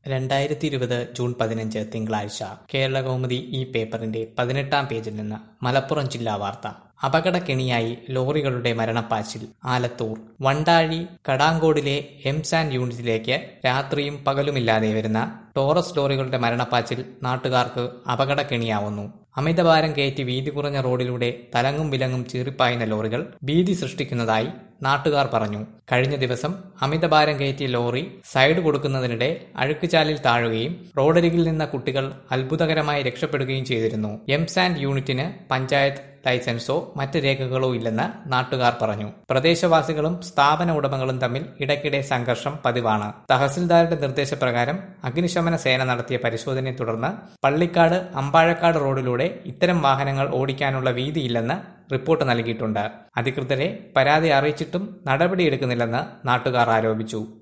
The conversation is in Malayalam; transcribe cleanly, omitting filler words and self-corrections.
2020 ജൂൺ 15 തിങ്കളാഴ്ച കേരളകൗമുദി ഈ പേപ്പറിന്റെ 18-ാം പേജിൽ നിന്ന് മലപ്പുറം ജില്ലാ വാർത്ത. അപകടക്കെണിയായി ലോറികളുടെ മരണപ്പാച്ചിൽ. ആലത്തൂർ വണ്ടാഴി കടാങ്കോടിലെ എംസാൻഡ് യൂണിറ്റിലേക്ക് രാത്രിയും പകലുമില്ലാതെ വരുന്ന ടോറസ് ലോറികളുടെ മരണപ്പാച്ചിൽ നാട്ടുകാർക്ക് അപകടക്കെണിയാവുന്നു. അമിതഭാരം കയറ്റി വീതി കുറഞ്ഞ റോഡിലൂടെ തലങ്ങും വിലങ്ങും ചീറിപ്പായുന്ന ലോറികൾ ഭീതി സൃഷ്ടിക്കുന്നതായി നാട്ടുകാർ പറഞ്ഞു. കഴിഞ്ഞ ദിവസം അമിതഭാരം കയറ്റിയ ലോറി സൈഡ് കൊടുക്കുന്നതിനിടെ അഴുക്കുചാലിൽ താഴുകയും റോഡരികിൽ നിന്ന കുട്ടികൾ അത്ഭുതകരമായി രക്ഷപ്പെടുകയും ചെയ്തിരുന്നു. എംസാൻഡ് യൂണിറ്റിന് പഞ്ചായത്ത് ലൈസൻസോ മറ്റ് രേഖകളോ ഇല്ലെന്ന് നാട്ടുകാർ പറഞ്ഞു. പ്രദേശവാസികളും സ്ഥാപന ഉടമകളും തമ്മിൽ ഇടയ്ക്കിടെ സംഘർഷം പതിവാണ്. തഹസിൽദാരുടെ നിർദ്ദേശപ്രകാരം അഗ്നിശമന സേന നടത്തിയ പരിശോധനയെ തുടർന്ന് പള്ളിക്കാട് അമ്പാഴക്കാട് റോഡിലൂടെ ഇത്തരം വാഹനങ്ങൾ ഓടിക്കാനുള്ള വീതിയില്ലെന്ന് റിപ്പോർട്ട് നൽകിയിട്ടുണ്ട്. അധികൃതരെ പരാതി അറിയിച്ചിട്ടും നടപടിയെടുക്കുന്നില്ലെന്ന് നാട്ടുകാർ ആരോപിച്ചു.